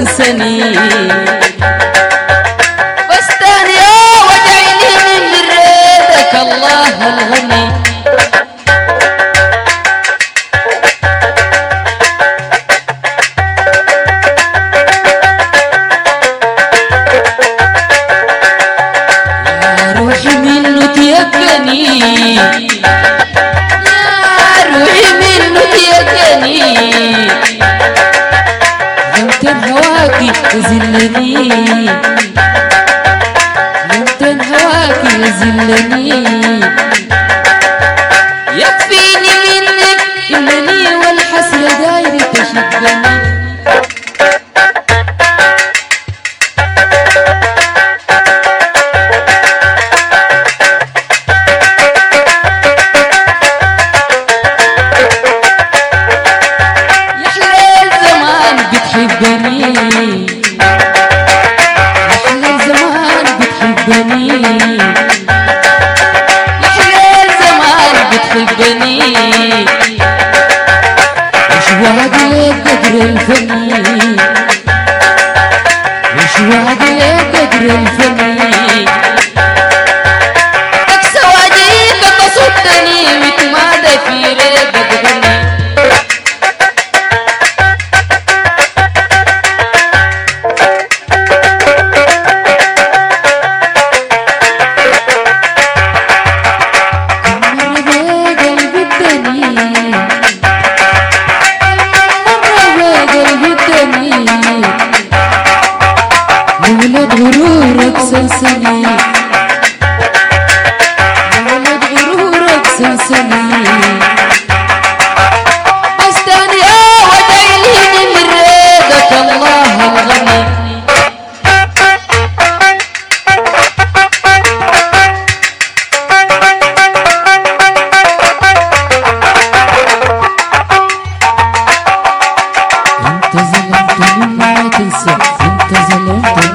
تنسني، واستني وادعي لي من ريدك الله الغني. يا روحي منه تيقني، يا روحي منه تيقني، يمكن هواكي يذلني، يمكن هواكي يذلني، يكفيني منك إنني والحسرة دايرة تشدني. بتحبني أحلى زمان، بتحبني أحلى زمان، بتحبني وش وعدك قدر الفني، وش وعدك قدر الفني، أقسى وعديك تصدني وتمادى في ريبك غني. ولد غرورك سلسلي، ولد غرورك سلسلي، استني وادعي لي من ريدك الله الغني. انت ظلمتني ما تنسى، انت ظلمتني